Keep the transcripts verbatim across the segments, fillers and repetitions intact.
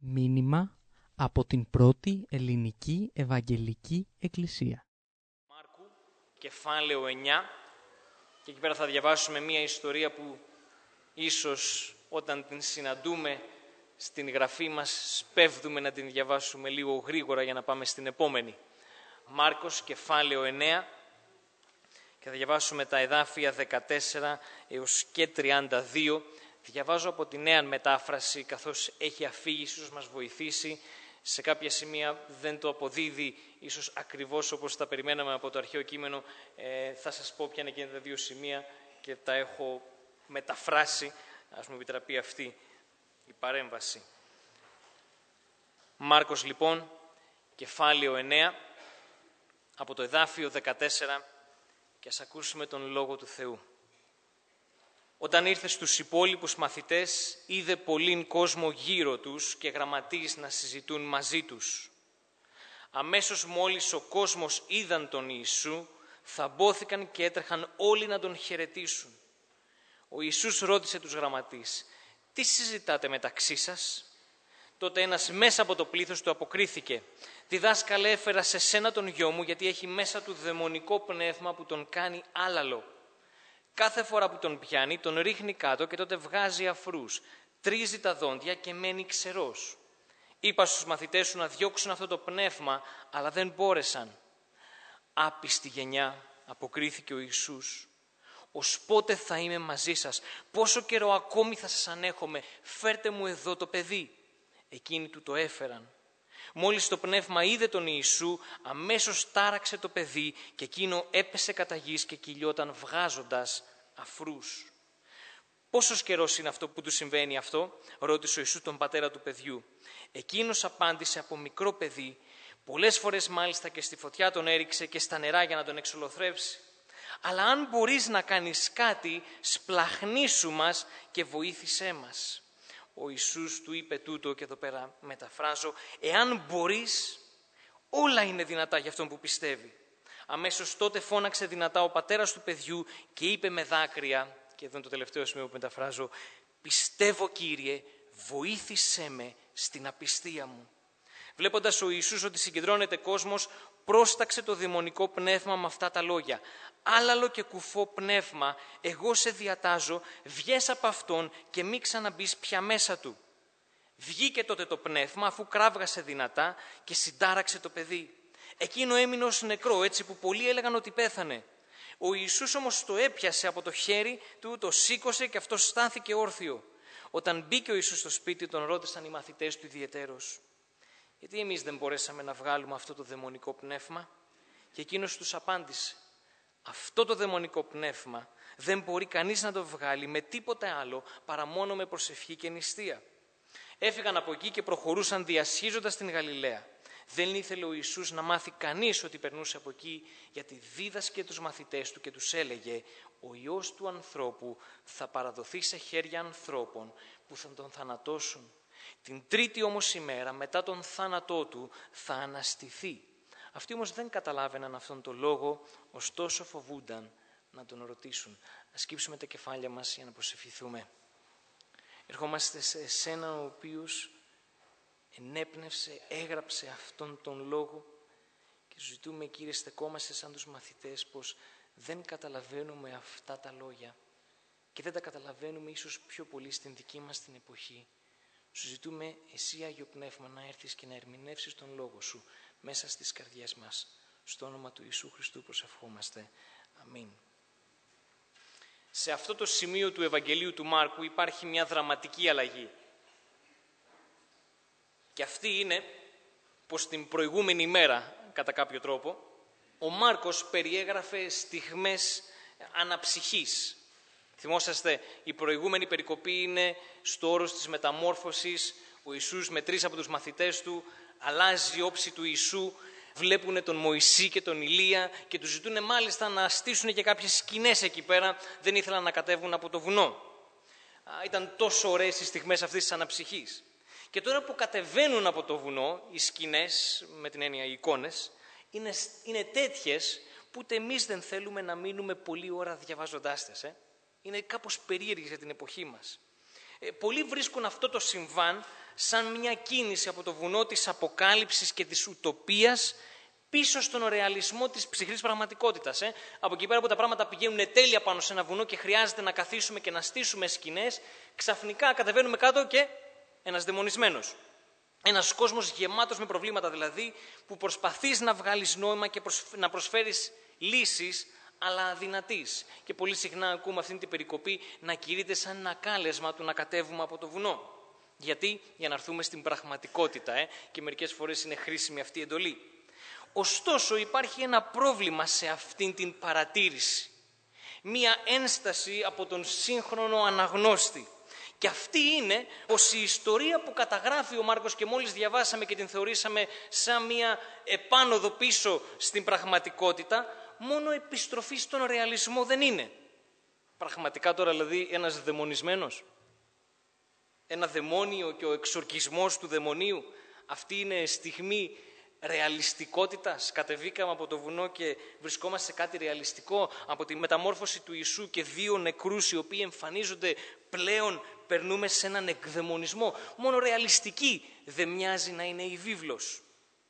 Μήνυμα από την πρώτη ελληνική Ευαγγελική Εκκλησία. Μάρκου, κεφάλαιο εννιά, και εκεί πέρα θα διαβάσουμε μία ιστορία που ίσως όταν την συναντούμε στην γραφή μας σπέβδουμε να την διαβάσουμε λίγο γρήγορα για να πάμε στην επόμενη. Μάρκος, κεφάλαιο εννιά, και θα διαβάσουμε τα εδάφια δεκατέσσερα έως και τριάντα δύο. Διαβάζω από τη νέα μετάφραση, καθώς έχει αφήγηση, ίσως μας βοηθήσει. Σε κάποια σημεία δεν το αποδίδει, ίσως ακριβώς όπως τα περιμέναμε από το αρχαίο κείμενο. Ε, θα σας πω ποια είναι εκείνα τα δύο σημεία και τα έχω μεταφράσει. Ας μου επιτραπεί αυτή η παρέμβαση. Μάρκος λοιπόν, κεφάλαιο εννιά, από το εδάφιο δεκατέσσερα, και ας ακούσουμε τον Λόγο του Θεού. Όταν ήρθε στους υπόλοιπους μαθητές, είδε πολλήν κόσμο γύρω τους και γραμματείς να συζητούν μαζί τους. Αμέσως μόλις ο κόσμος είδαν τον Ιησού, θαμπόθηκαν και έτρεχαν όλοι να τον χαιρετήσουν. Ο Ιησούς ρώτησε τους γραμματείς, «Τι συζητάτε μεταξύ σας?» Τότε ένας μέσα από το πλήθος του αποκρίθηκε, «Διδάσκαλε, έφερα σε σένα τον γιο μου, γιατί έχει μέσα του δαιμονικό πνεύμα που τον κάνει άλαλο. Κάθε φορά που τον πιάνει, τον ρίχνει κάτω και τότε βγάζει αφρούς, τρίζει τα δόντια και μένει ξερός. Είπα στους μαθητές σου να διώξουν αυτό το πνεύμα, αλλά δεν μπόρεσαν». «Άπιστη γενιά», αποκρίθηκε ο Ιησούς, «ως πότε θα είμαι μαζί σας, πόσο καιρό ακόμη θα σας ανέχομαι, φέρτε μου εδώ το παιδί». Εκείνοι του το έφεραν. Μόλις το πνεύμα είδε τον Ιησού, αμέσως τάραξε το παιδί και εκείνο έπεσε κατά γης και κυλιόταν βγάζοντας αφρούς. «Πόσος καιρός είναι αυτό που του συμβαίνει αυτό?» ρώτησε ο Ιησούς τον πατέρα του παιδιού. Εκείνος απάντησε, «Από μικρό παιδί, πολλές φορές μάλιστα και στη φωτιά τον έριξε και στα νερά για να τον εξολοθρεύσει. Αλλά αν μπορείς να κάνεις κάτι, σπλαχνίσου μας και βοήθησέ μας». Ο Ιησούς του είπε τούτο, και εδώ πέρα μεταφράζω, «Εάν μπορείς, όλα είναι δυνατά για αυτόν που πιστεύει». Αμέσως τότε φώναξε δυνατά ο πατέρας του παιδιού και είπε με δάκρυα, και εδώ είναι το τελευταίο σημείο που μεταφράζω, «Πιστεύω, Κύριε, βοήθησέ με στην απιστία μου». Βλέποντας ο Ιησούς ότι συγκεντρώνεται κόσμος, πρόσταξε το δαιμονικό πνεύμα με αυτά τα λόγια. «Άλαλο και κουφό πνεύμα, εγώ σε διατάζω, βγες από αυτόν και μη ξαναμπείς πια μέσα του». Βγήκε τότε το πνεύμα, αφού κράβγασε δυνατά, και συντάραξε το παιδί. Εκείνο έμεινε ως νεκρό, έτσι που πολλοί έλεγαν ότι πέθανε. Ο Ιησούς όμως το έπιασε από το χέρι του, το σήκωσε και αυτός στάθηκε όρθιο. Όταν μπήκε ο Ιησούς στο σπίτι, τον ρώτησαν οι μαθητές του ιδιαιτέρως, «Γιατί εμείς δεν μπορέσαμε να βγάλουμε αυτό το δαιμονικό πνεύμα?» Και εκείνος τους απάντησε, «Αυτό το δαιμονικό πνεύμα δεν μπορεί κανείς να το βγάλει με τίποτε άλλο παρά μόνο με προσευχή και νηστεία». Έφυγαν από εκεί και προχωρούσαν διασχίζοντας την Γαλιλαία. Δεν ήθελε ο Ιησούς να μάθει κανείς ότι περνούσε από εκεί, γιατί δίδασκε τους μαθητές του και τους έλεγε, «Ο Υιός του ανθρώπου θα παραδοθεί σε χέρια ανθρώπων που θα τον θανατώσουν. Την τρίτη όμως ημέρα μετά τον θάνατό του θα αναστηθεί». Αυτοί όμως δεν καταλάβαιναν αυτόν τον λόγο, ωστόσο φοβούνταν να τον ρωτήσουν. Ας σκύψουμε τα κεφάλια μας για να προσευχηθούμε. Ερχόμαστε σε εσένα ο οποίος ενέπνευσε, έγραψε αυτόν τον λόγο και σου ζητούμε, Κύριε, στεκόμαστε σαν τους μαθητές πως δεν καταλαβαίνουμε αυτά τα λόγια και δεν τα καταλαβαίνουμε ίσως πιο πολύ στην δική μας την εποχή. Σου ζητούμε εσύ, Άγιο Πνεύμα, να έρθεις και να ερμηνεύσεις τον Λόγο Σου μέσα στις καρδιές μας. Στο όνομα του Ιησού Χριστού προσευχόμαστε. Αμήν. Σε αυτό το σημείο του Ευαγγελίου του Μάρκου υπάρχει μια δραματική αλλαγή. Και αυτή είναι πως την προηγούμενη μέρα, κατά κάποιο τρόπο, ο Μάρκος περιέγραφε στιγμές αναψυχής. Θυμόσαστε, η προηγούμενη περικοπή είναι στο όρος της μεταμόρφωσης. Ο Ιησούς με τρεις από τους μαθητές του αλλάζει η όψη του Ιησού. Βλέπουν τον Μωυσή και τον Ηλία και τους ζητούν μάλιστα να στήσουν και κάποιες σκηνές εκεί πέρα. Δεν ήθελαν να κατέβουν από το βουνό. Ήταν τόσο ωραίες οι στιγμές αυτής της αναψυχής. Και τώρα που κατεβαίνουν από το βουνό, οι σκηνές, με την έννοια οι εικόνες, είναι, είναι τέτοιες που ούτε εμείς δεν θέλουμε να μείνουμε πολλή ώρα διαβάζοντάς τες. Ε? Είναι κάπως περίεργες για την εποχή μας. Ε, πολλοί βρίσκουν αυτό το συμβάν σαν μια κίνηση από το βουνό της αποκάλυψης και της ουτοπίας πίσω στον ρεαλισμό της ψυχρής πραγματικότητας. Ε. Από εκεί πέρα που τα πράγματα πηγαίνουν τέλεια πάνω σε ένα βουνό και χρειάζεται να καθίσουμε και να στήσουμε σκηνές, ξαφνικά κατεβαίνουμε κάτω και ένας δαιμονισμένος. Ένας κόσμος γεμάτος με προβλήματα δηλαδή, που προσπαθείς να βγάλεις νόημα και να προσφέρεις λύσεις, αλλά αδυνατής. Και πολύ συχνά ακούμε αυτήν την περικοπή να κηρύττεται σαν ένα κάλεσμα του να κατέβουμε από το βουνό. Γιατί? Για να έρθουμε στην πραγματικότητα ε? και μερικές φορές είναι χρήσιμη αυτή η εντολή. Ωστόσο υπάρχει ένα πρόβλημα σε αυτήν την παρατήρηση. Μία ένσταση από τον σύγχρονο αναγνώστη. Και αυτή είναι πως η ιστορία που καταγράφει ο Μάρκος και μόλις διαβάσαμε και την θεωρήσαμε σαν μία επάνωδο πίσω στην πραγματικότητα, μόνο επιστροφή στον ρεαλισμό δεν είναι. Πραγματικά τώρα δηλαδή ένας δαιμονισμένος, ένα δαιμόνιο και ο εξορκισμός του δαιμονίου, αυτή είναι στιγμή ρεαλιστικότητας. Κατεβήκαμε από το βουνό και βρισκόμαστε σε κάτι ρεαλιστικό, από τη μεταμόρφωση του Ιησού και δύο νεκρούς οι οποίοι εμφανίζονται πλέον, περνούμε σε έναν εκδαιμονισμό. Μόνο ρεαλιστική δεν μοιάζει να είναι η βίβλος.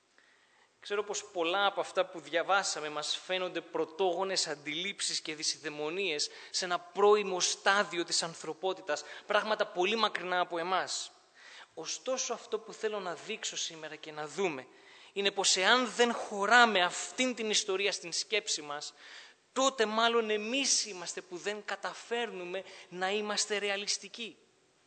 Ξέρω πως πολλά από αυτά που διαβάσαμε μας φαίνονται πρωτόγονες αντιλήψεις και δυσιδαιμονίες σε ένα πρώιμο στάδιο της ανθρωπότητας, πράγματα πολύ μακρινά από εμάς. Ωστόσο αυτό που θέλω να δείξω σήμερα και να δούμε είναι πως εάν δεν χωράμε αυτήν την ιστορία στην σκέψη μας, τότε μάλλον εμείς είμαστε που δεν καταφέρνουμε να είμαστε ρεαλιστικοί.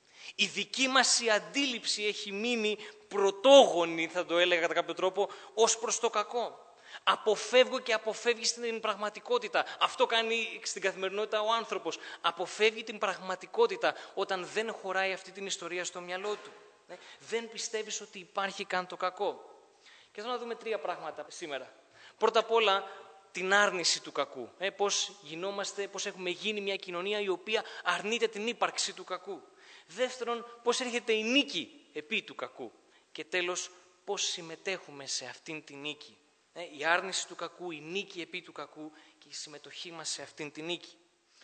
Η δική μας η αντίληψη έχει μείνει πρωτόγονη, θα το έλεγα κατά κάποιο τρόπο, ως προς το κακό. Αποφεύγω και αποφεύγει στην πραγματικότητα. Αυτό κάνει στην καθημερινότητα ο άνθρωπος. Αποφεύγει την πραγματικότητα όταν δεν χωράει αυτή την ιστορία στο μυαλό του. Δεν πιστεύεις ότι υπάρχει καν το κακό. Και θέλω να δούμε τρία πράγματα σήμερα. Πρώτα απ' όλα, την άρνηση του κακού. Ε, πώς γινόμαστε, πώς έχουμε γίνει μια κοινωνία η οποία αρνείται την ύπαρξη του κακού. Δεύτερον, πώς έρχεται η νίκη επί του κακού. Και τέλος, πώς συμμετέχουμε σε αυτήν την νίκη. Ε, η άρνηση του κακού, η νίκη επί του κακού και η συμμετοχή μας σε αυτήν την νίκη.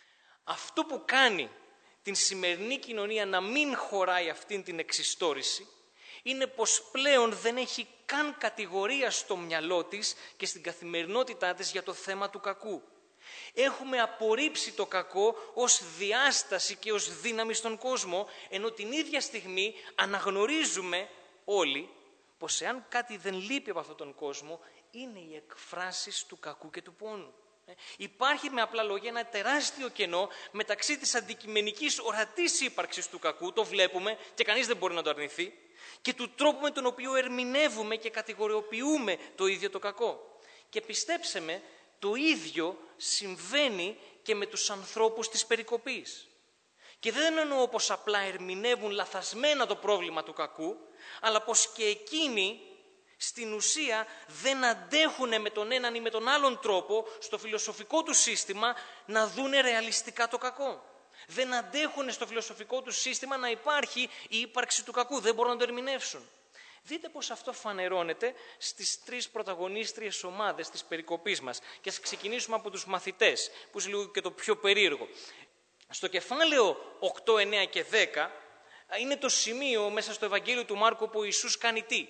Αυτό που κάνει την σημερινή κοινωνία να μην χωράει αυτήν την εξιστόρηση είναι πως πλέον δεν έχει καν κατηγορία στο μυαλό της και στην καθημερινότητά της για το θέμα του κακού. Έχουμε απορρίψει το κακό ως διάσταση και ως δύναμη στον κόσμο, ενώ την ίδια στιγμή αναγνωρίζουμε όλοι πως εάν κάτι δεν λείπει από αυτόν τον κόσμο, είναι οι εκφράσεις του κακού και του πόνου. Ε, υπάρχει με απλά λόγια ένα τεράστιο κενό μεταξύ της αντικειμενικής ορατής ύπαρξης του κακού, το βλέπουμε και κανείς δεν μπορεί να το αρνηθεί, και του τρόπου με τον οποίο ερμηνεύουμε και κατηγοριοποιούμε το ίδιο το κακό. Και πιστέψτε με, το ίδιο συμβαίνει και με τους ανθρώπους της περικοπής. Και δεν εννοώ πως απλά ερμηνεύουν λαθασμένα το πρόβλημα του κακού, αλλά πως και εκείνοι στην ουσία δεν αντέχουν με τον έναν ή με τον άλλον τρόπο στο φιλοσοφικό του σύστημα να δούνε ρεαλιστικά το κακό. Δεν αντέχουν στο φιλοσοφικό του σύστημα να υπάρχει η ύπαρξη του κακού, δεν μπορούν να το ερμηνεύσουν. Δείτε πως αυτό φανερώνεται στις τρεις πρωταγωνίστριες ομάδες της περικοπής μας. Και ας ξεκινήσουμε από τους μαθητές, που είναι λίγο και το πιο περίεργο. Στο κεφάλαιο οκτώ, εννέα και δέκα είναι το σημείο μέσα στο Ευαγγέλιο του Μάρκου που ο Ιησούς κάνει τι?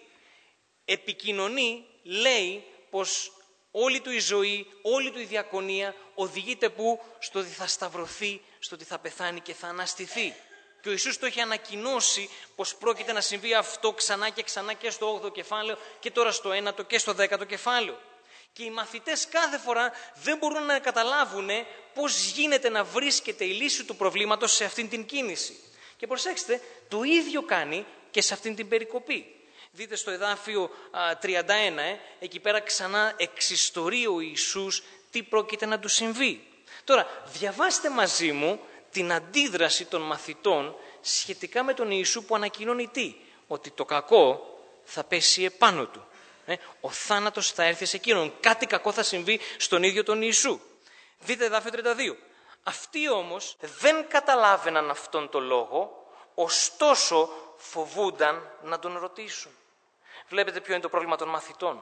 Επικοινωνεί, λέει πως όλη του η ζωή, όλη του η διακονία οδηγείται που? Στο ότι θα σταυρωθεί, στο ότι θα πεθάνει και θα αναστηθεί. Και ο Ιησούς το έχει ανακοινώσει πως πρόκειται να συμβεί αυτό ξανά και ξανά και στο όγδοο κεφάλαιο και τώρα στο ένατο και στο δέκατο κεφάλαιο. Και οι μαθητές κάθε φορά δεν μπορούν να καταλάβουν πώς γίνεται να βρίσκεται η λύση του προβλήματος σε αυτήν την κίνηση. Και προσέξτε, το ίδιο κάνει και σε αυτήν την περικοπή. Δείτε στο εδάφιο α, τριάντα ένα, ε, εκεί πέρα ξανά εξιστορεί ο Ιησούς τι πρόκειται να του συμβεί. Τώρα, διαβάστε μαζί μου την αντίδραση των μαθητών σχετικά με τον Ιησού που ανακοινώνει τι? Ότι το κακό θα πέσει επάνω του. Ε, ο θάνατος θα έρθει σε εκείνον. Κάτι κακό θα συμβεί στον ίδιο τον Ιησού. Δείτε εδάφιο τριάντα δύο. Αυτοί όμως δεν καταλάβαιναν αυτόν τον λόγο, ωστόσο φοβούνταν να τον ρωτήσουν. Βλέπετε ποιο είναι το πρόβλημα των μαθητών?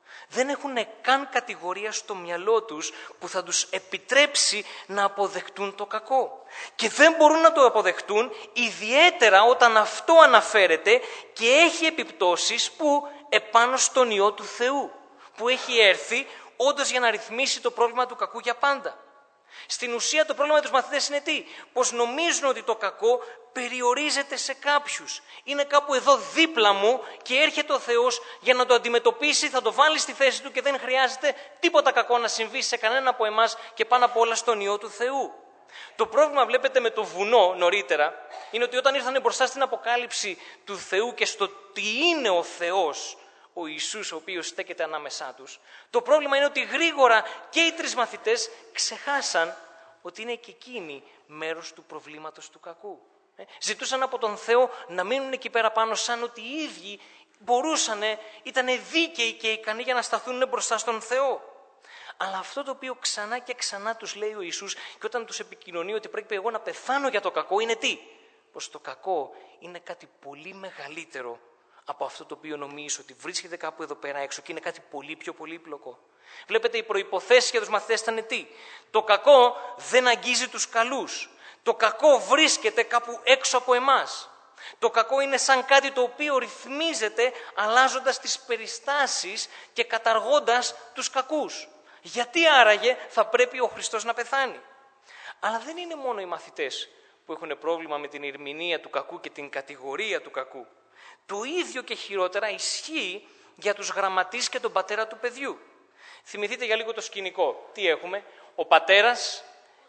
Δεν έχουν καν κατηγορία στο μυαλό τους που θα τους επιτρέψει να αποδεχτούν το κακό. Και δεν μπορούν να το αποδεχτούν, ιδιαίτερα όταν αυτό αναφέρεται και έχει επιπτώσεις που επάνω στον Υιό του Θεού, που έχει έρθει όντως για να ρυθμίσει το πρόβλημα του κακού για πάντα. Στην ουσία το πρόβλημα τους μαθητές είναι τι? Πως νομίζουν ότι το κακό περιορίζεται σε κάποιους. Είναι κάπου εδώ δίπλα μου και έρχεται ο Θεός για να το αντιμετωπίσει, θα το βάλει στη θέση του και δεν χρειάζεται τίποτα κακό να συμβεί σε κανένα από εμάς και πάνω απ' όλα στον Υιό του Θεού. Το πρόβλημα, βλέπετε, με το βουνό νωρίτερα είναι ότι όταν ήρθαν μπροστά στην αποκάλυψη του Θεού και στο τι είναι ο Θεός, ο Ιησούς ο οποίος στέκεται ανάμεσά τους, το πρόβλημα είναι ότι γρήγορα και οι τρεις μαθητές ξεχάσαν ότι είναι και εκείνοι μέρος του προβλήματος του κακού. Ε, ζητούσαν από τον Θεό να μείνουν εκεί πέρα πάνω σαν ότι οι ίδιοι μπορούσαν, ήταν δίκαιοι και ικανοί για να σταθούν μπροστά στον Θεό. Αλλά αυτό το οποίο ξανά και ξανά τους λέει ο Ιησούς και όταν τους επικοινωνεί ότι πρέπει εγώ να πεθάνω για το κακό είναι τι? Πως το κακό είναι κάτι πολύ μεγαλύτερο από αυτό το οποίο νομίζω ότι βρίσκεται κάπου εδώ πέρα έξω και είναι κάτι πολύ πιο πολύπλοκο. Βλέπετε, οι προϋποθέσεις για τους μαθητές ήταν τι? Το κακό δεν αγγίζει τους καλούς. Το κακό βρίσκεται κάπου έξω από εμάς. Το κακό είναι σαν κάτι το οποίο ρυθμίζεται αλλάζοντας τις περιστάσεις και καταργώντας τους κακούς. Γιατί άραγε θα πρέπει ο Χριστός να πεθάνει? Αλλά δεν είναι μόνο οι μαθητές που έχουν πρόβλημα με την ερμηνεία του κακού και την κατηγορία του κακού. Το ίδιο και χειρότερα ισχύει για τους γραμματείς και τον πατέρα του παιδιού. Θυμηθείτε για λίγο το σκηνικό. Τι έχουμε? Ο πατέρας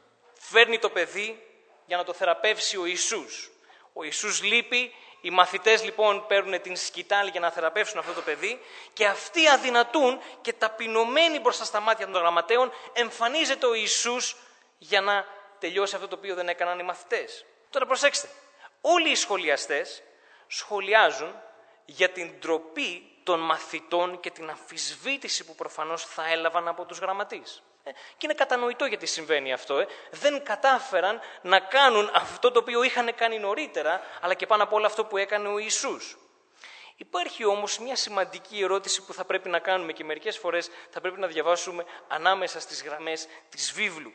φέρνει το παιδί για να το θεραπεύσει ο Ιησούς. Ο Ιησούς λείπει, οι μαθητές λοιπόν παίρνουν την σκητάλη για να θεραπεύσουν αυτό το παιδί και αυτοί αδυνατούν και ταπεινωμένοι μπροστά στα μάτια των γραμματέων εμφανίζεται ο Ιησούς για να τελειώσει αυτό το οποίο δεν έκαναν οι μαθητές. Τώρα προσέξτε, όλοι οι σχολιαστές σχολιάζουν για την ντροπή των μαθητών και την αμφισβήτηση που προφανώς θα έλαβαν από τους γραμματείς. Ε, και είναι κατανοητό γιατί συμβαίνει αυτό. Ε. Δεν κατάφεραν να κάνουν αυτό το οποίο είχαν κάνει νωρίτερα, αλλά και πάνω από όλο αυτό που έκανε ο Ιησούς. Υπάρχει όμως μια σημαντική ερώτηση που θα πρέπει να κάνουμε και μερικές φορές θα πρέπει να διαβάσουμε ανάμεσα στις γραμμές της βίβλου.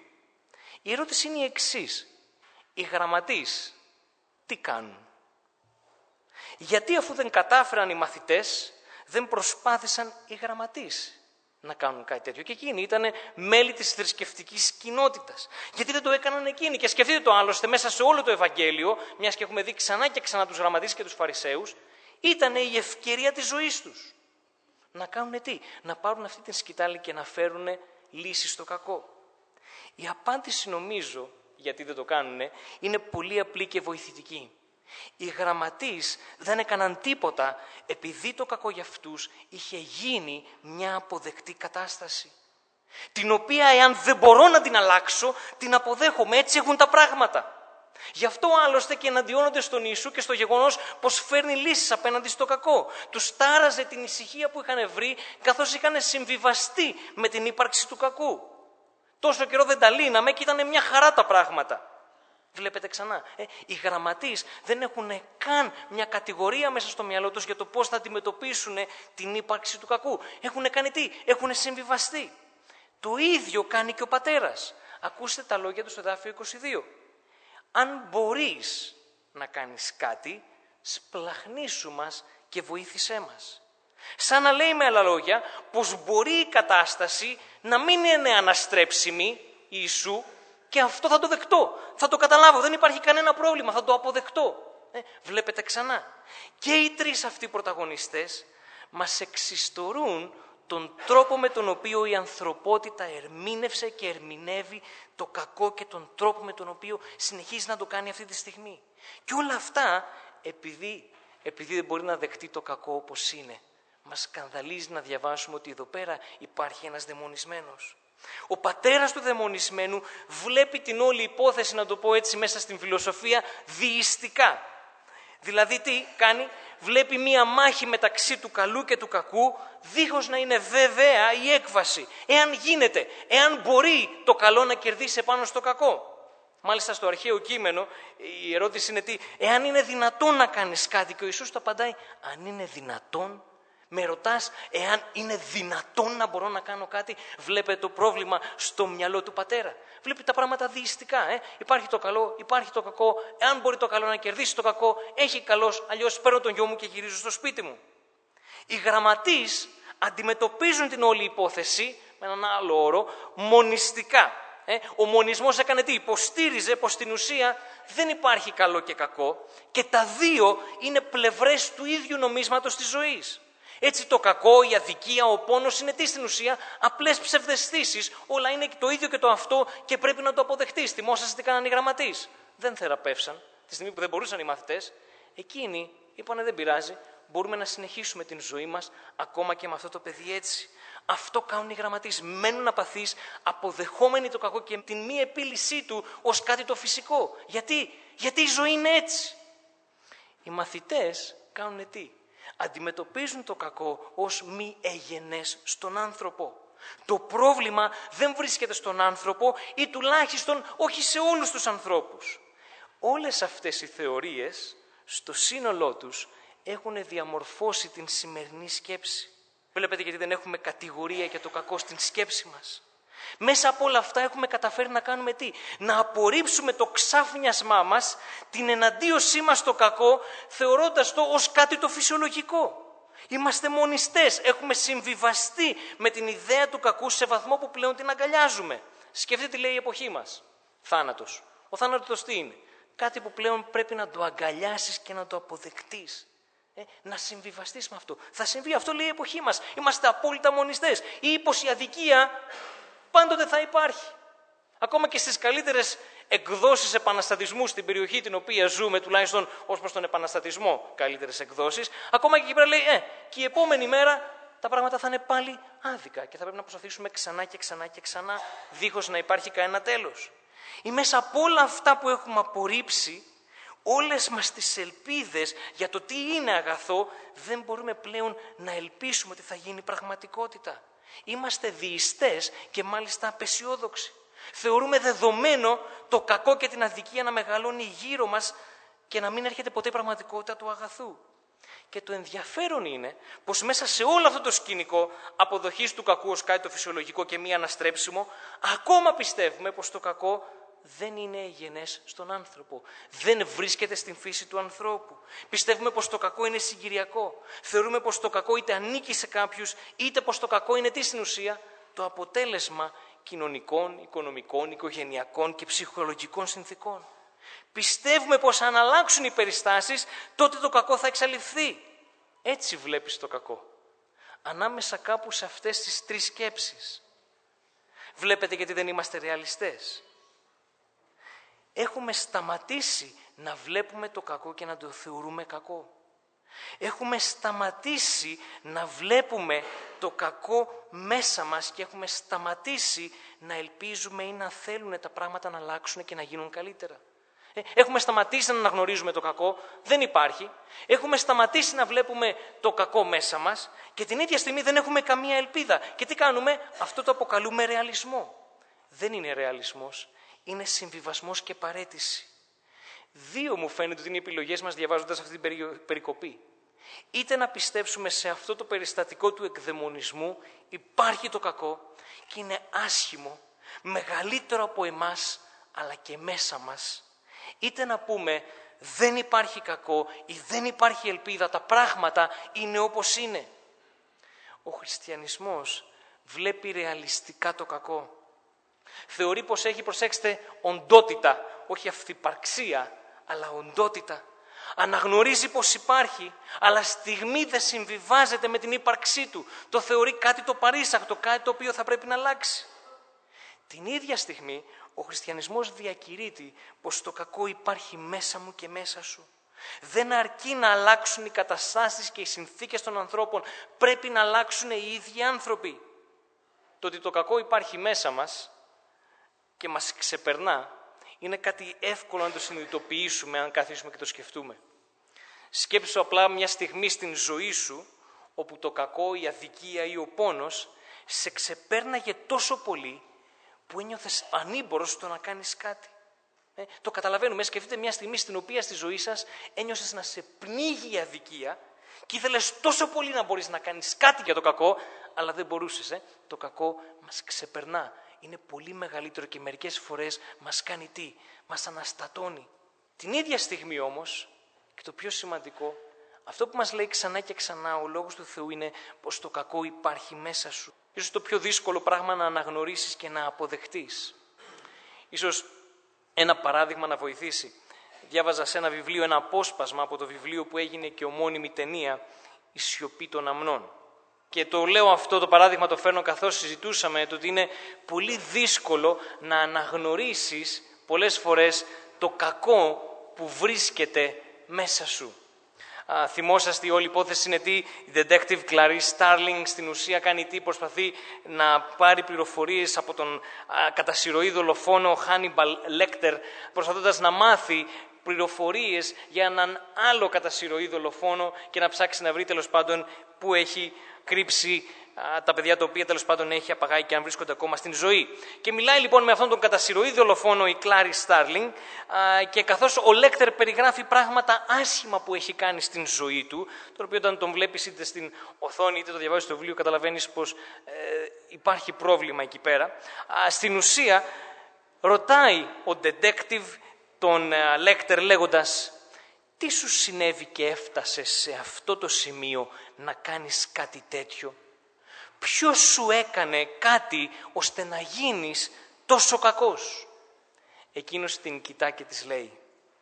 Η ερώτηση είναι η εξής. Οι γραμματείς τι κάνουν? Γιατί αφού δεν κατάφεραν οι μαθητές, δεν προσπάθησαν οι γραμματείς να κάνουν κάτι τέτοιο? Και εκείνοι ήταν μέλη της θρησκευτικής κοινότητας. Γιατί δεν το έκαναν εκείνοι? Και σκεφτείτε το άλλωστε, μέσα σε όλο το Ευαγγέλιο, μιας και έχουμε δει ξανά και ξανά τους γραμματείς και τους Φαρισαίους, ήταν η ευκαιρία της ζωής τους. Να κάνουν τι? Να πάρουν αυτή την σκητάλη και να φέρουν λύση στο κακό. Η απάντηση νομίζω, γιατί δεν το κάνουν, είναι πολύ απλή και βοηθητική. Οι γραμματείς δεν έκαναν τίποτα επειδή το κακό για αυτούς είχε γίνει μια αποδεκτή κατάσταση. Την οποία εάν δεν μπορώ να την αλλάξω, την αποδέχομαι, έτσι έχουν τα πράγματα. Γι' αυτό άλλωστε και εναντιώνονται στον Ιησού και στο γεγονός πως φέρνει λύσεις απέναντι στο κακό. Τους τάραζε την ησυχία που είχαν βρει καθώς είχαν συμβιβαστεί με την ύπαρξη του κακού. Τόσο καιρό δεν τα λύναμε και ήταν μια χαρά τα πράγματα. Βλέπετε ξανά, ε, οι γραμματείς δεν έχουν καν μια κατηγορία μέσα στο μυαλό τους για το πώς θα αντιμετωπίσουν την ύπαρξη του κακού. Έχουν κάνει τι? Έχουν συμβιβαστεί. Το ίδιο κάνει και ο πατέρας. Ακούστε τα λόγια του στο εδάφιο είκοσι δύο. Αν μπορείς να κάνεις κάτι, σπλαχνίσου μας και βοήθησέ μας. Σαν να λέει με άλλα λόγια πως μπορεί η κατάσταση να μην είναι αναστρέψιμη, Ιησού, και αυτό θα το δεκτώ, θα το καταλάβω, δεν υπάρχει κανένα πρόβλημα, θα το αποδεχτώ. Ε, βλέπετε ξανά. Και οι τρεις αυτοί πρωταγωνιστές μας εξιστορούν τον τρόπο με τον οποίο η ανθρωπότητα ερμήνευσε και ερμηνεύει το κακό και τον τρόπο με τον οποίο συνεχίζει να το κάνει αυτή τη στιγμή. Και όλα αυτά επειδή, επειδή δεν μπορεί να δεχτεί το κακό όπως είναι. Μας σκανδαλίζει να διαβάσουμε ότι εδώ πέρα υπάρχει ένας δαιμονισμένος. Ο πατέρας του δαιμονισμένου βλέπει την όλη υπόθεση, να το πω έτσι μέσα στην φιλοσοφία, δειστικά. Δηλαδή τι κάνει? Βλέπει μία μάχη μεταξύ του καλού και του κακού, δίχως να είναι βεβαία η έκβαση. Εάν γίνεται, εάν μπορεί το καλό να κερδίσει επάνω στο κακό. Μάλιστα στο αρχαίο κείμενο η ερώτηση είναι τι? Εάν είναι δυνατόν να κάνεις κάτι? Και ο Ιησούς το απαντάει, αν είναι δυνατόν, Με ρωτάς εάν είναι δυνατόν να μπορώ να κάνω κάτι. Βλέπετε το πρόβλημα στο μυαλό του πατέρα. Βλέπει τα πράγματα δειστικά. Ε? Υπάρχει το καλό, υπάρχει το κακό. Εάν μπορεί το καλό να κερδίσει το κακό, έχει καλός, αλλιώς παίρνω τον γιο μου και γυρίζω στο σπίτι μου. Οι γραμματείς αντιμετωπίζουν την όλη υπόθεση με έναν άλλο όρο, μονιστικά. Ε? Ο μονισμός έκανε τι? Υποστήριζε πως στην ουσία δεν υπάρχει καλό και κακό και τα δύο είναι πλευρές του ίδιου νομίσματος της ζωής. Έτσι το κακό, η αδικία, ο πόνος είναι τι στην ουσία? Απλές ψευδαισθήσεις. Όλα είναι το ίδιο και το αυτό και πρέπει να το αποδεχτείς. Θυμόσαστε τι κάνανε οι γραμματείς? Δεν θεραπεύσαν. Τη στιγμή που δεν μπορούσαν οι μαθητές, εκείνοι είπανε δεν πειράζει, μπορούμε να συνεχίσουμε την ζωή μας ακόμα και με αυτό το παιδί έτσι. Αυτό κάνουν οι γραμματείς. Μένουν απαθείς, αποδεχόμενοι το κακό και την μη επίλυσή του ως κάτι το φυσικό. Γιατί? Γιατί η ζωή είναι έτσι. Οι μαθητές κάνουν τι? Αντιμετωπίζουν το κακό ως μη εγενές στον άνθρωπο. Το πρόβλημα δεν βρίσκεται στον άνθρωπο ή τουλάχιστον όχι σε όλους τους ανθρώπους. Όλες αυτές οι θεωρίες στο σύνολό τους έχουν διαμορφώσει την σημερινή σκέψη. Βλέπετε γιατί δεν έχουμε κατηγορία για το κακό στην σκέψη μας. Μέσα από όλα αυτά έχουμε καταφέρει να κάνουμε τι? Να απορρίψουμε το ξάφνιασμά μας, την εναντίωσή μας στο κακό, θεωρώντας το ως κάτι το φυσιολογικό. Είμαστε μονιστές, έχουμε συμβιβαστεί με την ιδέα του κακού σε βαθμό που πλέον την αγκαλιάζουμε. Σκεφτείτε τι λέει η εποχή μας. Θάνατος. Ο θάνατος τι είναι? Κάτι που πλέον πρέπει να το αγκαλιάσεις και να το αποδεκτείς. Ε, να συμβιβαστείς με αυτό. Θα συμβεί, αυτό λέει η εποχή μας. Είμαστε απόλυτα μονιστές. Ή πως η αδικία πάντοτε θα υπάρχει. Ακόμα και στις καλύτερες εκδόσεις επαναστατισμού στην περιοχή την οποία ζούμε, τουλάχιστον ως προς τον επαναστατισμό, καλύτερες εκδόσεις, ακόμα και εκεί πέρα λέει, ε, και η επόμενη μέρα τα πράγματα θα είναι πάλι άδικα και θα πρέπει να προσπαθήσουμε ξανά και ξανά και ξανά, δίχως να υπάρχει κανένα τέλος. Ή μέσα από όλα αυτά που έχουμε απορρίψει, όλες μας τις ελπίδες για το τι είναι αγαθό, δεν μπορούμε πλέον να ελπίσουμε ότι θα γίνει πραγματικότητα. Είμαστε δειστές και μάλιστα απεσιόδοξοι. Θεωρούμε δεδομένο το κακό και την αδικία να μεγαλώνει γύρω μας και να μην έρχεται ποτέ η πραγματικότητα του αγαθού. Και το ενδιαφέρον είναι πως μέσα σε όλο αυτό το σκηνικό αποδοχής του κακού ως κάτι το φυσιολογικό και μη αναστρέψιμο, ακόμα πιστεύουμε πως το κακό δεν είναι εγενές στον άνθρωπο. Δεν βρίσκεται στην φύση του ανθρώπου. Πιστεύουμε πως το κακό είναι συγκυριακό. Θεωρούμε πως το κακό είτε ανήκει σε κάποιους, είτε πως το κακό είναι τι στην ουσία? Το αποτέλεσμα κοινωνικών, οικονομικών, οικογενειακών και ψυχολογικών συνθήκων. Πιστεύουμε πως αν αλλάξουν οι περιστάσεις, τότε το κακό θα εξαλειφθεί. Έτσι βλέπεις το κακό. Ανάμεσα κάπου σε αυτές τις τρεις σκέψεις. Βλέπετε γιατί δεν είμαστε ρεαλιστές. Έχουμε σταματήσει να βλέπουμε το κακό και να το θεωρούμε κακό. Έχουμε σταματήσει να βλέπουμε το κακό μέσα μας και έχουμε σταματήσει να ελπίζουμε ή να θέλουν τα πράγματα να αλλάξουν και να γίνουν καλύτερα. Έχουμε σταματήσει να αναγνωρίζουμε το κακό, δεν υπάρχει. Έχουμε σταματήσει να βλέπουμε το κακό μέσα μας και την ίδια στιγμή δεν έχουμε καμία ελπίδα. Και τι κάνουμε? Αυτό το αποκαλούμε ρεαλισμό. Δεν είναι ρεαλισμός, είναι συμβιβασμός και παραίτηση. Δύο μου φαίνεται ότι είναι οι επιλογές μας διαβάζοντας αυτή την περικοπή. Είτε να πιστέψουμε σε αυτό το περιστατικό του εκδαιμονισμού, υπάρχει το κακό και είναι άσχημο, μεγαλύτερο από εμάς αλλά και μέσα μας. Είτε να πούμε δεν υπάρχει κακό ή δεν υπάρχει ελπίδα, τα πράγματα είναι όπως είναι. Ο χριστιανισμός βλέπει ρεαλιστικά το κακό. Θεωρεί πως έχει, προσέξτε, οντότητα, όχι αυθυπαρξία, αλλά οντότητα. Αναγνωρίζει πως υπάρχει, αλλά στιγμή δεν συμβιβάζεται με την ύπαρξή του. Το θεωρεί κάτι το παρήσακτο, κάτι το οποίο θα πρέπει να αλλάξει. Την ίδια στιγμή, ο χριστιανισμός διακηρύττει πως το κακό υπάρχει μέσα μου και μέσα σου. Δεν αρκεί να αλλάξουν οι καταστάσεις και οι συνθήκες των ανθρώπων, πρέπει να αλλάξουν οι ίδιοι άνθρωποι. Το ότι το κακό υπάρχει μέσα μας και μας ξεπερνά, είναι κάτι εύκολο να το συνειδητοποιήσουμε αν καθίσουμε και το σκεφτούμε. Σκέψου απλά μια στιγμή στην ζωή σου όπου το κακό, η αδικία ή ο πόνος σε ξεπέρναγε τόσο πολύ που ένιωθες ανήμπορος στο να κάνεις κάτι. Ε, το καταλαβαίνουμε. Σκεφτείτε μια στιγμή στην οποία στη ζωή σας ένιωσες να σε πνίγει η αδικία Και ήθελες τόσο πολύ να μπορείς να κάνεις κάτι για το κακό, αλλά δεν μπορούσες. Ε? Το κακό μας ξεπερνά. Είναι πολύ μεγαλύτερο και μερικές φορές μας κάνει τι? Μας αναστατώνει. Την ίδια στιγμή όμως, και το πιο σημαντικό, αυτό που μας λέει ξανά και ξανά ο Λόγος του Θεού είναι πως το κακό υπάρχει μέσα σου. Ίσως το πιο δύσκολο πράγμα να αναγνωρίσεις και να αποδεχτείς. Ίσως ένα παράδειγμα να βοηθήσει. Διάβαζα σε ένα βιβλίο ένα απόσπασμα από το βιβλίο που έγινε και ομώνυμη ταινία «Η σιωπή των αμνών». Και το λέω αυτό το παράδειγμα, το φέρνω καθώς συζητούσαμε, το ότι είναι πολύ δύσκολο να αναγνωρίσεις πολλές φορές το κακό που βρίσκεται μέσα σου. Α, θυμόσαστε, η όλη υπόθεση είναι τι? Η detective Clarice Starling στην ουσία κάνει τι? Προσπαθεί να πάρει πληροφορίες από τον α, κατασυρωή δολοφόνο Hannibal Lecter, προσπαθώντας να μάθει πληροφορίες για έναν άλλο κατασυρωή δολοφόνο και να ψάξει να βρει τέλος πάντων που έχει κρύψει α, τα παιδιά τα οποία τέλος πάντων έχει απαγάγει και αν βρίσκονται ακόμα στην ζωή. Και μιλάει λοιπόν με αυτόν τον κατασυρωή δολοφόνο η Clarice Starling α, και καθώς ο Λέκτερ περιγράφει πράγματα άσχημα που έχει κάνει στην ζωή του, το οποίο όταν τον βλέπεις είτε στην οθόνη είτε το διαβάζεις στο βιβλίο καταλαβαίνεις πως ε, υπάρχει πρόβλημα εκεί πέρα. Α, στην ουσία ρωτάει ο detective τον Λέκτερ λέγοντας τι σου συνέβη και έφτασες σε αυτό το σημείο να κάνεις κάτι τέτοιο? Ποιος σου έκανε κάτι ώστε να γίνεις τόσο κακός? Εκείνος την κοιτά και της λέει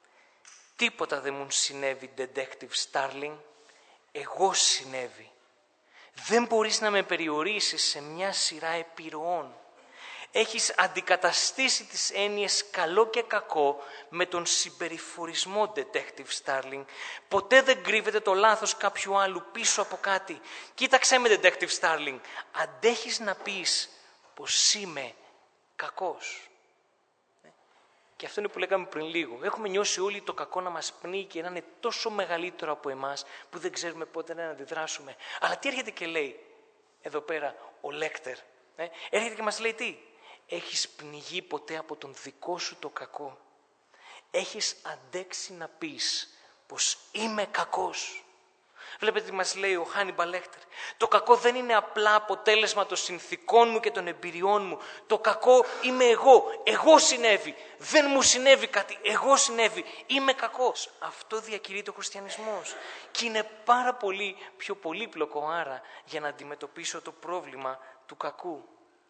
τίποτα δεν μου συνέβη, detective Starling, εγώ συνέβη. Δεν μπορείς να με περιορίσεις σε μια σειρά επιρροών. Έχεις αντικαταστήσει τις έννοιες καλό και κακό με τον συμπεριφορισμό, detective Starling. Ποτέ δεν κρύβεται το λάθος κάποιου άλλου πίσω από κάτι. Κοίταξέ με, detective Starling, αντέχεις να πεις πως είμαι κακός? Και αυτό είναι που λέγαμε πριν λίγο. Έχουμε νιώσει όλοι το κακό να μας πνίγει και να είναι τόσο μεγαλύτερο από εμάς που δεν ξέρουμε πότε να αντιδράσουμε. Αλλά τι έρχεται και λέει εδώ πέρα ο Λέκτερ? Ε? Έρχεται και μας λέει τι? Έχεις πνιγεί ποτέ από τον δικό σου το κακό? Έχεις αντέξει να πεις πως είμαι κακός? Βλέπετε τι μας λέει ο Χάνιμπαλ Λέκτερ. Το κακό δεν είναι απλά αποτέλεσμα των συνθηκών μου και των εμπειριών μου. Το κακό είμαι εγώ. Εγώ συνέβη. Δεν μου συνέβη κάτι. Εγώ συνέβη. Είμαι κακός. Αυτό διακηρύττει ο χριστιανισμός. Και είναι πάρα πολύ πιο πολύπλοκο άρα για να αντιμετωπίσω το πρόβλημα του κακού.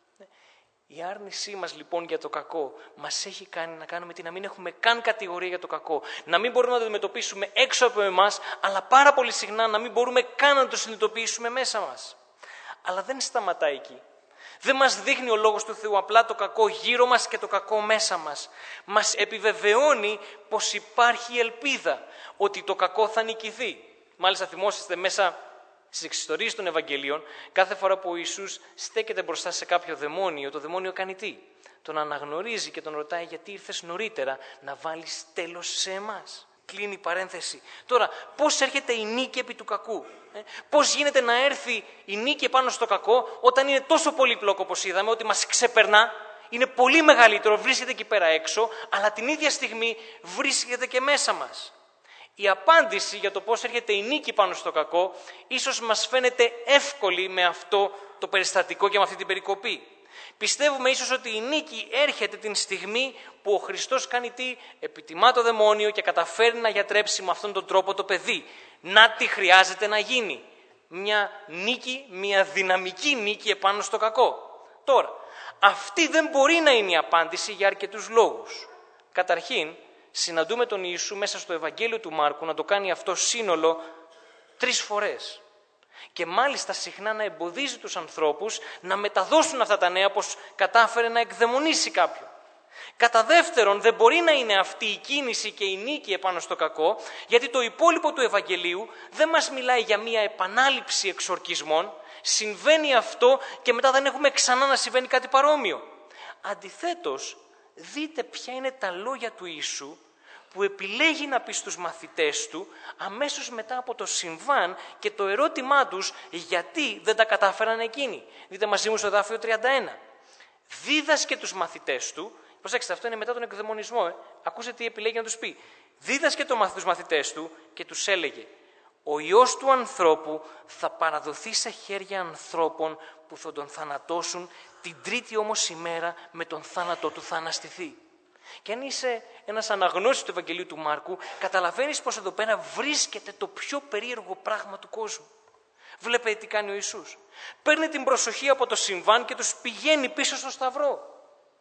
Η άρνησή μας λοιπόν για το κακό μας έχει κάνει να κάνουμε τι? Να μην έχουμε καν κατηγορία για το κακό. Να μην μπορούμε να το αντιμετωπίσουμε έξω από εμάς, αλλά πάρα πολύ συχνά να μην μπορούμε καν να το συνειδητοποιήσουμε μέσα μας. Αλλά δεν σταματάει εκεί. Δεν μας δείχνει ο Λόγος του Θεού απλά το κακό γύρω μας και το κακό μέσα μας. Μας επιβεβαιώνει πως υπάρχει ελπίδα, ότι το κακό θα νικηθεί. Μάλιστα θυμόσαστε μέσα στις εξιστορίες των Ευαγγελίων, κάθε φορά που ο Ιησούς στέκεται μπροστά σε κάποιο δαιμόνιο, το δαιμόνιο κάνει τι? Τον αναγνωρίζει και τον ρωτάει γιατί ήρθες νωρίτερα να βάλεις τέλος σε εμάς. Κλείνει η παρένθεση. Τώρα, πώς έρχεται η νίκη επί του κακού? Ε? Πώς γίνεται να έρθει η νίκη επάνω στο κακό όταν είναι τόσο πολύπλοκο όπως είδαμε, ότι μας ξεπερνά, είναι πολύ μεγαλύτερο, βρίσκεται εκεί πέρα έξω, αλλά την ίδια στιγμή βρίσκεται και μέσα μας. Η απάντηση για το πώς έρχεται η νίκη πάνω στο κακό ίσως μας φαίνεται εύκολη με αυτό το περιστατικό και με αυτή την περικοπή. Πιστεύουμε ίσως ότι η νίκη έρχεται την στιγμή που ο Χριστός κάνει τι? Επιτιμά το δαιμόνιο και καταφέρει να γιατρέψει με αυτόν τον τρόπο το παιδί. Να τι χρειάζεται να γίνει? Μια νίκη, μια δυναμική νίκη επάνω στο κακό. Τώρα, αυτή δεν μπορεί να είναι η απάντηση για αρκετούς λόγους. Καταρχήν, συναντούμε τον Ιησού μέσα στο Ευαγγέλιο του Μάρκου να το κάνει αυτό σύνολο τρεις φορές. Και μάλιστα συχνά να εμποδίζει τους ανθρώπους να μεταδώσουν αυτά τα νέα πως κατάφερε να εκδαιμονίσει κάποιον. Κατά δεύτερον, δεν μπορεί να είναι αυτή η κίνηση και η νίκη επάνω στο κακό, γιατί το υπόλοιπο του Ευαγγελίου δεν μας μιλάει για μια επανάληψη εξορκισμών, συμβαίνει αυτό και μετά δεν έχουμε ξανά να συμβαίνει κάτι παρόμοιο. Αντιθέτως, δείτε ποια είναι τα λόγια του Ιησού που επιλέγει να πει στους μαθητές του αμέσως μετά από το συμβάν και το ερώτημά τους γιατί δεν τα κατάφεραν εκείνοι. Δείτε μαζί μου στο εδάφιο τριάντα ένα. Δίδασκε τους μαθητές του, προσέξτε, αυτό είναι μετά τον εκδαιμονισμό, ε. Ακούστε τι επιλέγει να τους πει. Δίδασκε τους μαθητές του και τους έλεγε Ο Υιός του ανθρώπου θα παραδοθεί σε χέρια ανθρώπων που θα τον θανατώσουν, την τρίτη όμως ημέρα με τον θάνατό του θα αναστηθεί. Και αν είσαι ένας αναγνώστης του Ευαγγελίου του Μάρκου, καταλαβαίνεις πως εδώ πέρα βρίσκεται το πιο περίεργο πράγμα του κόσμου. Βλέπετε τι κάνει ο Ιησούς. Παίρνει την προσοχή από το συμβάν και τους πηγαίνει πίσω στο σταυρό.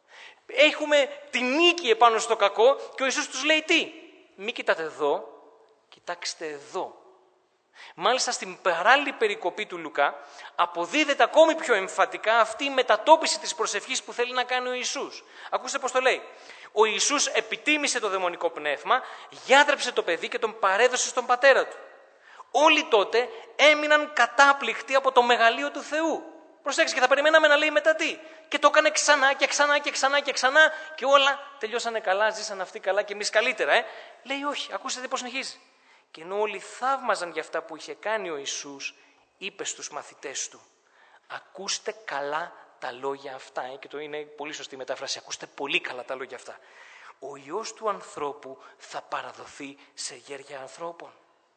Έχουμε τη νίκη επάνω στο κακό και ο Ιησούς τους λέει τι? Μη κοιτάτε εδώ, κοιτάξτε εδώ. Μάλιστα στην παράλληλη περικοπή του Λουκά αποδίδεται ακόμη πιο εμφατικά αυτή η μετατόπιση της προσευχής που θέλει να κάνει ο Ιησούς. Ακούστε πώς το λέει. Ο Ιησούς επιτίμησε το δαιμονικό πνεύμα, γιάτρεψε το παιδί και τον παρέδωσε στον πατέρα του. Όλοι τότε έμειναν κατάπληκτοι από το μεγαλείο του Θεού. Προσέξτε, και θα περιμέναμε να λέει μετά τι. Και το έκανε ξανά και ξανά και ξανά και ξανά και όλα τελειώσανε καλά, ζήσαν αυτοί καλά και εμείς καλύτερα. Ε. Λέει όχι, ακούστε πώς συνεχίζει. Και ενώ όλοι θαύμαζαν για αυτά που είχε κάνει ο Ιησούς, είπε στους μαθητές του, ακούστε καλά τα λόγια αυτά. Ε, και το είναι πολύ σωστή μετάφραση, ακούστε πολύ καλά τα λόγια αυτά. Ο Υιός του ανθρώπου θα παραδοθεί σε χέρια ανθρώπων.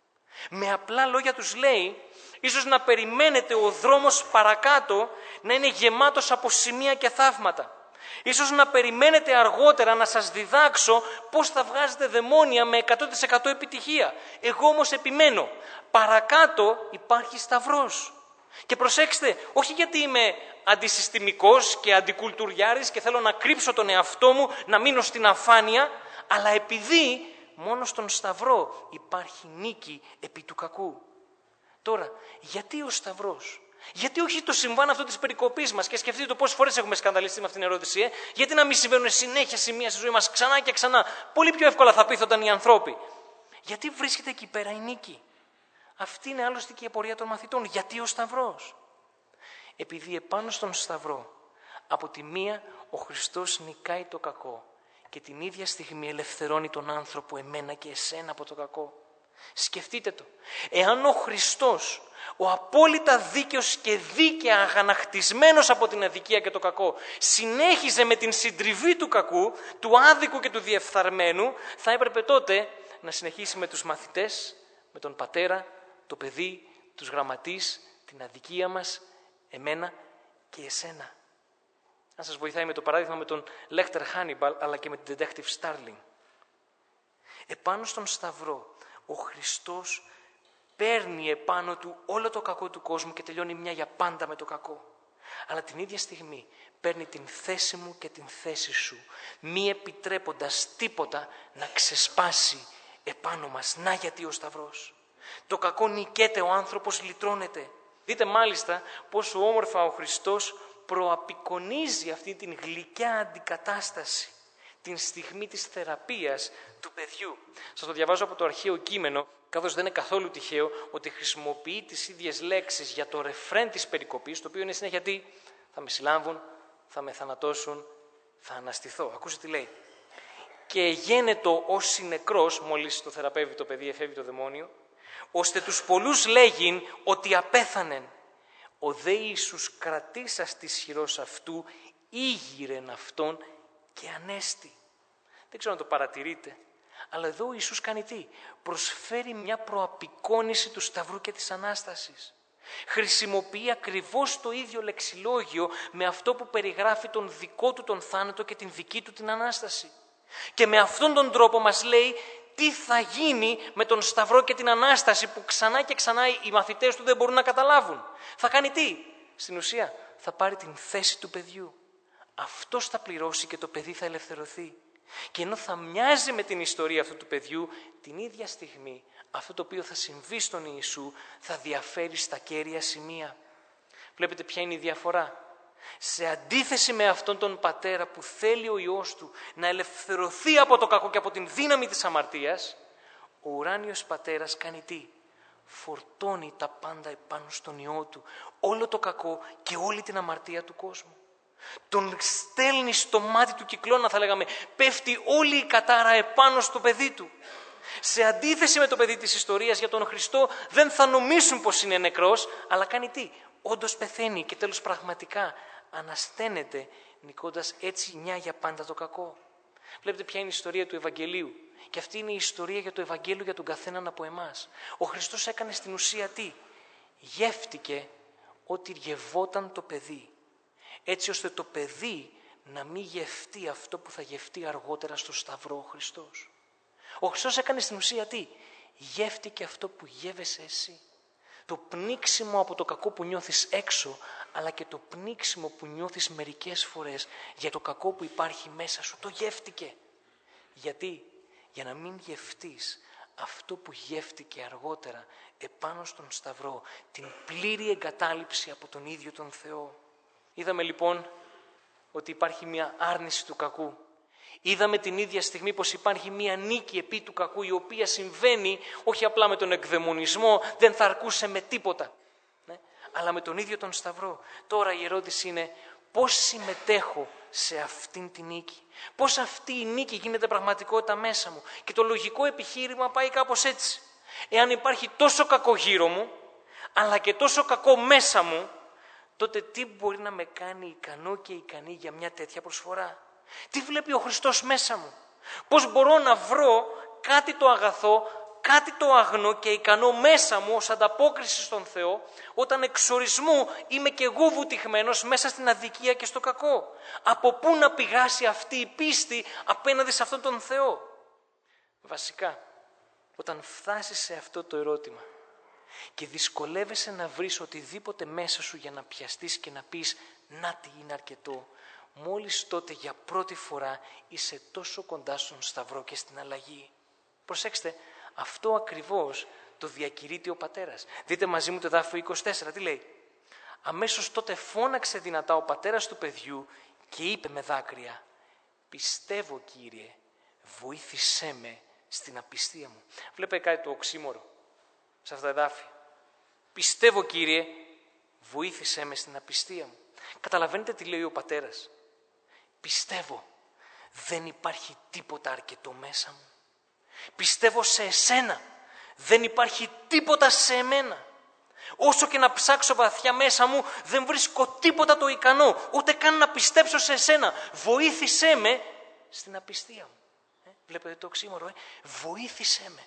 Με απλά λόγια τους λέει, ίσως να περιμένετε ο δρόμος παρακάτω να είναι γεμάτος από σημεία και θαύματα. Ίσως να περιμένετε αργότερα να σας διδάξω πώς θα βγάζετε δαιμόνια με εκατό τοις εκατό επιτυχία. Εγώ όμως επιμένω, παρακάτω υπάρχει σταυρός. Και προσέξτε, όχι γιατί είμαι αντισυστημικός και αντικουλτουριάρης και θέλω να κρύψω τον εαυτό μου, να μείνω στην αφάνεια, αλλά επειδή μόνο στον σταυρό υπάρχει νίκη επί του κακού. Τώρα, γιατί ο σταυρός? Γιατί όχι το συμβάν αυτό της περικοπής μας? Και σκεφτείτε το πόσες φορές έχουμε σκανδαλιστεί με αυτήν την ερώτηση. Ε? Γιατί να μην συμβαίνουν συνέχεια σημεία στη ζωή μας ξανά και ξανά? Πολύ πιο εύκολα θα πείθονταν οι ανθρώποι. Γιατί βρίσκεται εκεί πέρα η νίκη? Αυτή είναι άλλωστε και η απορία των μαθητών. Γιατί ο σταυρός? Επειδή επάνω στον σταυρό, από τη μία ο Χριστός νικάει το κακό και την ίδια στιγμή ελευθερώνει τον άνθρωπο, εμένα και εσένα, από το κακό. Σκεφτείτε το. Εάν ο Χριστός, ο απόλυτα δίκαιος και δίκαια αγανακτισμένος από την αδικία και το κακό, συνέχιζε με την συντριβή του κακού, του άδικου και του διεφθαρμένου, θα έπρεπε τότε να συνεχίσει με τους μαθητές, με τον πατέρα, το παιδί, τους γραμματείς, την αδικία μας, εμένα και εσένα. Αν σας βοηθάει με το παράδειγμα με τον Λέκτερ Χάνιμπαλ, αλλά και με την Detective Starling. Επάνω στον σταυρό, ο Χριστός παίρνει επάνω του όλο το κακό του κόσμου και τελειώνει μια για πάντα με το κακό. Αλλά την ίδια στιγμή παίρνει την θέση μου και την θέση σου, μη επιτρέποντας τίποτα να ξεσπάσει επάνω μας. Να γιατί ο σταυρός. Το κακό νικέται, ο άνθρωπος λυτρώνεται. Δείτε μάλιστα πόσο όμορφα ο Χριστός προαπεικονίζει αυτή την γλυκιά αντικατάσταση την στιγμή της θεραπείας του παιδιού. Σας το διαβάζω από το αρχαίο κείμενο, καθώς δεν είναι καθόλου τυχαίο ότι χρησιμοποιεί τις ίδιες λέξεις για το ρεφρέν της περικοπής, το οποίο είναι συνέχεια τι? Θα με συλλάμβουν, θα με θανατώσουν, θα αναστηθώ. Ακούστε τι λέει. Και γένετο ως συνεκρός, μόλις το θεραπεύει το παιδί, εφεύγει το δαιμόνιο, ώστε τους πολλούς λέγειν ότι απέθανεν. Ο δε Ιησούς κρατήσας της χειρός αυτού, ήγηρεν αυτόν και ανέστη. Δεν ξέρω αν το παρατηρείτε, αλλά εδώ ο Ιησούς κάνει τι? Προσφέρει μια προαπεικόνηση του Σταυρού και της Ανάστασης. Χρησιμοποιεί ακριβώς το ίδιο λεξιλόγιο με αυτό που περιγράφει τον δικό του τον θάνατο και την δική του την Ανάσταση. Και με αυτόν τον τρόπο μας λέει τι θα γίνει με τον Σταυρό και την Ανάσταση που ξανά και ξανά οι μαθητές του δεν μπορούν να καταλάβουν. Θα κάνει τι? Στην ουσία θα πάρει την θέση του παιδιού. Αυτός θα πληρώσει και το παιδί θα ελευθερωθεί. Και ενώ θα μοιάζει με την ιστορία αυτού του παιδιού, την ίδια στιγμή αυτό το οποίο θα συμβεί στον Ιησού θα διαφέρει στα κέρια σημεία. Βλέπετε ποια είναι η διαφορά. Σε αντίθεση με αυτόν τον πατέρα που θέλει ο Υιός του να ελευθερωθεί από το κακό και από την δύναμη της αμαρτίας, ο ουράνιος πατέρας κάνει τι? Φορτώνει τα πάντα επάνω στον Υιό του, όλο το κακό και όλη την αμαρτία του κόσμου. Τον στέλνει στο μάτι του κυκλώνα, θα λέγαμε, πέφτει όλη η κατάρα επάνω στο παιδί του. Σε αντίθεση με το παιδί της ιστορίας, για τον Χριστό δεν θα νομίσουν πως είναι νεκρός, αλλά κάνει τι? Όντως πεθαίνει και τέλος πραγματικά ανασταίνεται, νικώντας έτσι μια για πάντα το κακό. Βλέπετε ποια είναι η ιστορία του Ευαγγελίου. Και αυτή είναι η ιστορία για το Ευαγγέλιο για τον καθέναν από εμάς. Ο Χριστός έκανε στην ουσία τι? Γεύτηκε ότι γευόταν το παιδί. Έτσι ώστε το παιδί να μην γευτεί αυτό που θα γευτεί αργότερα στο Σταυρό ο Χριστός. Ο Χριστός έκανε στην ουσία τι? Γεύτηκε αυτό που γεύεσαι εσύ. Το πνίξιμο από το κακό που νιώθεις έξω, αλλά και το πνίξιμο που νιώθεις μερικές φορές για το κακό που υπάρχει μέσα σου. Το γεύτηκε. Γιατί? Για να μην γευτείς αυτό που γεύτηκε αργότερα επάνω στον Σταυρό, την πλήρη εγκατάλειψη από τον ίδιο τον Θεό. Είδαμε λοιπόν ότι υπάρχει μια άρνηση του κακού. Είδαμε την ίδια στιγμή πως υπάρχει μια νίκη επί του κακού, η οποία συμβαίνει όχι απλά με τον εκδαιμονισμό, δεν θα αρκούσε με τίποτα, ναι, αλλά με τον ίδιο τον Σταυρό. Τώρα η ερώτηση είναι πώς συμμετέχω σε αυτήν την νίκη. Πώς αυτή η νίκη γίνεται πραγματικότητα μέσα μου. Και το λογικό επιχείρημα πάει κάπως έτσι. Εάν υπάρχει τόσο κακό γύρω μου, αλλά και τόσο κακό μέσα μου, τότε τι μπορεί να με κάνει ικανό και ικανή για μια τέτοια προσφορά? Τι βλέπει ο Χριστός μέσα μου? Πώς μπορώ να βρω κάτι το αγαθό, κάτι το αγνό και ικανό μέσα μου ως ανταπόκριση στον Θεό, όταν εξορισμού είμαι και εγώ βουτυγμένος μέσα στην αδικία και στο κακό? Από πού να πηγάσει αυτή η πίστη απέναντι σε αυτόν τον Θεό? Βασικά, όταν φτάσεις σε αυτό το ερώτημα και δυσκολεύεσαι να βρεις οτιδήποτε μέσα σου για να πιαστείς και να πεις «να τι είναι αρκετό», μόλις τότε για πρώτη φορά είσαι τόσο κοντά στον Σταυρό και στην αλλαγή. Προσέξτε, αυτό ακριβώς το διακηρύττει ο πατέρας. Δείτε μαζί μου το εδάφιο είκοσι τέσσερα, τι λέει? Αμέσως τότε φώναξε δυνατά ο πατέρας του παιδιού και είπε με δάκρυα «Πιστεύω, Κύριε, βοήθησέ με στην απιστία μου». Βλέπετε κάτι το οξύμορο σε αυτά τα εδάφια? Πιστεύω, Κύριε, βοήθησέ με στην απιστία μου. Καταλαβαίνετε τι λέει ο πατέρας? Πιστεύω, δεν υπάρχει τίποτα αρκετό μέσα μου. Πιστεύω σε εσένα, δεν υπάρχει τίποτα σε εμένα. Όσο και να ψάξω βαθιά μέσα μου, δεν βρίσκω τίποτα το ικανό, ούτε καν να πιστέψω σε εσένα. Βοήθησέ με στην απιστία μου. Ε, βλέπετε το οξύμορο, ε? Βοήθησέ με.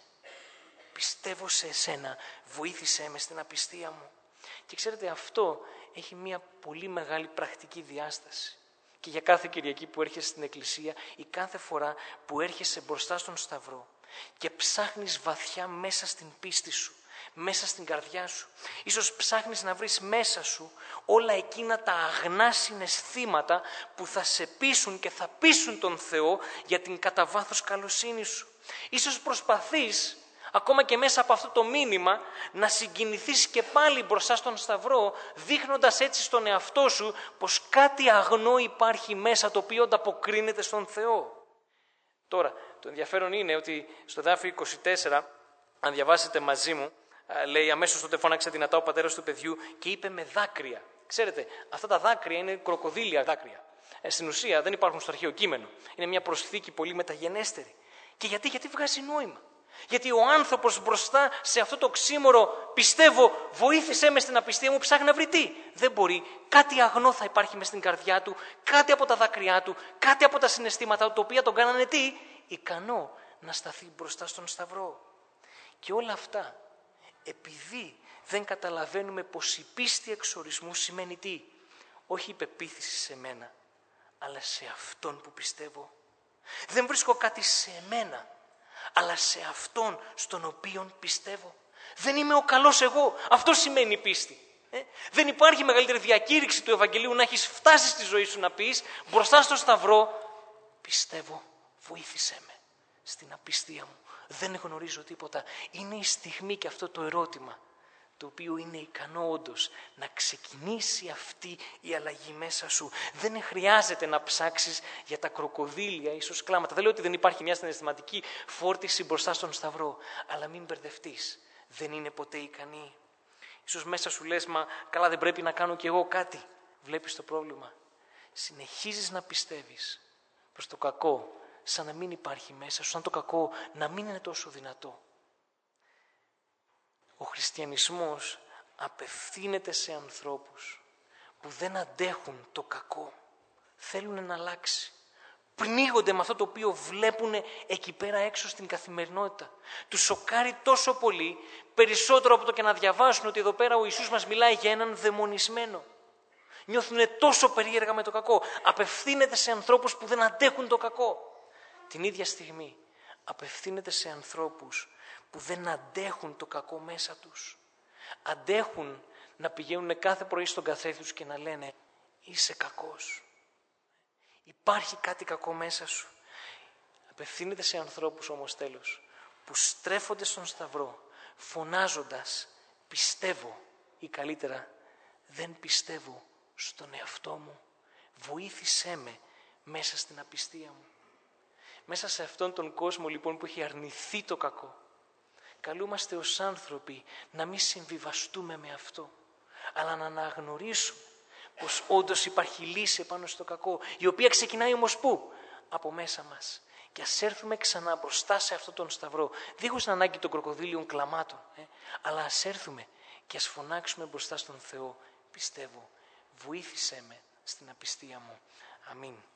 Πιστεύω σε εσένα, βοήθησέ με στην απιστία μου. Και ξέρετε, αυτό έχει μια πολύ μεγάλη πρακτική διάσταση. Και για κάθε Κυριακή που έρχεσαι στην Εκκλησία ή κάθε φορά που έρχεσαι μπροστά στον Σταυρό και ψάχνεις βαθιά μέσα στην πίστη σου, μέσα στην καρδιά σου, ίσως ψάχνεις να βρεις μέσα σου όλα εκείνα τα αγνά συναισθήματα που θα σε πείσουν και θα πείσουν τον Θεό για την κατά βάθος καλοσύνη σου. Ίσως προσπαθείς ακόμα και μέσα από αυτό το μήνυμα να συγκινηθείς και πάλι μπροστά στον Σταυρό, δείχνοντας έτσι στον εαυτό σου πως κάτι αγνό υπάρχει μέσα το οποίο ανταποκρίνεται στον Θεό. Τώρα, το ενδιαφέρον είναι ότι στο εδάφιο είκοσι τέσσερα, αν διαβάσετε μαζί μου, λέει αμέσως τότε φώναξε δυνατά ο πατέρας του παιδιού και είπε με δάκρυα. Ξέρετε, αυτά τα δάκρυα είναι κροκοδίλια δάκρυα. Ε, στην ουσία δεν υπάρχουν στο αρχαίο κείμενο. Είναι μια προσθήκη πολύ μεταγενέστερη. Και γιατί, γιατί βγάζει νόημα? Γιατί ο άνθρωπος μπροστά σε αυτό το οξύμορο, πιστεύω, βοήθησέ με στην απιστία μου, ψάχνει να βρει τι? Δεν μπορεί. Κάτι αγνό θα υπάρχει μες στην καρδιά του, κάτι από τα δάκρυά του, κάτι από τα συναισθήματα του, τα οποία τον κάνανε τι? Ικανό να σταθεί μπροστά στον Σταυρό. Και όλα αυτά, επειδή δεν καταλαβαίνουμε πως η πίστη εξορισμού σημαίνει τι? Όχι η πεποίθηση σε μένα, αλλά σε αυτόν που πιστεύω. Δεν βρίσκω κάτι σε μένα, αλλά σε αυτόν στον οποίον πιστεύω. Δεν είμαι ο καλός εγώ. Αυτό σημαίνει η πίστη. Ε? Δεν υπάρχει μεγαλύτερη διακήρυξη του Ευαγγελίου να έχεις φτάσει στη ζωή σου να πεις μπροστά στο Σταυρό πιστεύω, βοήθησέ με στην απιστία μου. Δεν γνωρίζω τίποτα. Είναι η στιγμή και αυτό το ερώτημα το οποίο είναι ικανό όντως να ξεκινήσει αυτή η αλλαγή μέσα σου. Δεν χρειάζεται να ψάξεις για τα κροκοδίλια, ίσως κλάματα. Δεν λέω ότι δεν υπάρχει μια συναισθηματική φόρτιση μπροστά στον Σταυρό, αλλά μην μπερδευτείς. Δεν είναι ποτέ ικανή. Ίσως μέσα σου λες, μα καλά δεν πρέπει να κάνω κι εγώ κάτι. Βλέπεις το πρόβλημα. Συνεχίζεις να πιστεύεις προς το κακό, σαν να μην υπάρχει μέσα σου, σαν το κακό να μην είναι τόσο δυνατό. Ο χριστιανισμός απευθύνεται σε ανθρώπους που δεν αντέχουν το κακό. Θέλουν να αλλάξει. πνίγονται με αυτό το οποίο βλέπουν εκεί πέρα έξω στην καθημερινότητα. Τους σοκάρει τόσο πολύ, περισσότερο από το και να διαβάσουν ότι εδώ πέρα ο Ιησούς μας μιλάει για έναν δαιμονισμένο. Νιώθουν τόσο περίεργα με το κακό. Απευθύνεται σε ανθρώπους που δεν αντέχουν το κακό. Την ίδια στιγμή απευθύνεται σε ανθρώπους που δεν αντέχουν το κακό μέσα τους. Αντέχουν να πηγαίνουν κάθε πρωί στον καθρέφτη τους και να λένε «Είσαι κακός. Υπάρχει κάτι κακό μέσα σου». Απευθύνεται σε ανθρώπους όμως τέλος που στρέφονται στον Σταυρό φωνάζοντας «Πιστεύω» ή καλύτερα «Δεν πιστεύω στον εαυτό μου. Βοήθησέ με μέσα στην απιστία μου». Μέσα σε αυτόν τον κόσμο λοιπόν που έχει αρνηθεί το κακό, καλούμαστε ως άνθρωποι να μην συμβιβαστούμε με αυτό, αλλά να αναγνωρίσουμε πως όντως υπάρχει λύση επάνω στο κακό, η οποία ξεκινάει όμως πού? Από μέσα μας. Και ας έρθουμε ξανά μπροστά σε αυτόν τον Σταυρό, δίχως την ανάγκη των κροκοδίλιων κλαμάτων, ε, αλλά ας έρθουμε και ας φωνάξουμε μπροστά στον Θεό «Πιστεύω, βοήθησέ με στην απιστία μου». Αμήν.